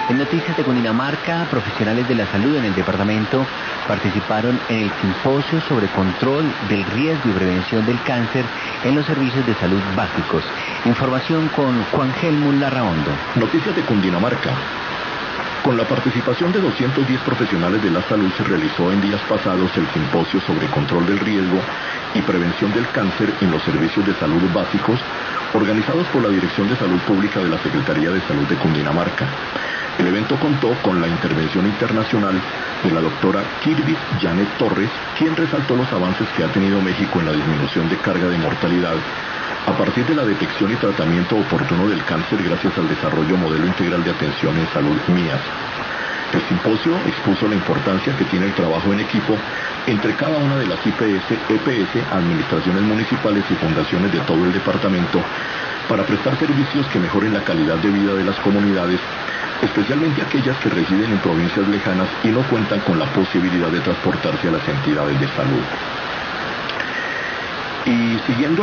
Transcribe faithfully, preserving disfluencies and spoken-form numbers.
En Noticias de Cundinamarca, profesionales de la salud en el departamento participaron en el simposio sobre control del riesgo y prevención del cáncer en los servicios de salud básicos. Información con Juan Helmut Larraondo. Noticias de Cundinamarca. Con la participación de doscientos diez profesionales de la salud se realizó en días pasados el simposio sobre control del riesgo y prevención del cáncer en los servicios de salud básicos, organizados por la Dirección de Salud Pública de la Secretaría de Salud de Cundinamarca. El evento contó con la intervención internacional de la doctora Kirvis Janet Torres, quien resaltó los avances que ha tenido México en la disminución de carga de mortalidad a partir de la detección y tratamiento oportuno del cáncer gracias al desarrollo modelo integral de atención en salud M I A S. El simposio expuso la importancia que tiene el trabajo en equipo entre cada una de las I P S, E P S, administraciones municipales y fundaciones de todo el departamento para prestar servicios que mejoren la calidad de vida de las comunidades, especialmente aquellas que residen en provincias lejanas y no cuentan con la posibilidad de transportarse a las entidades de salud. Y siguiendo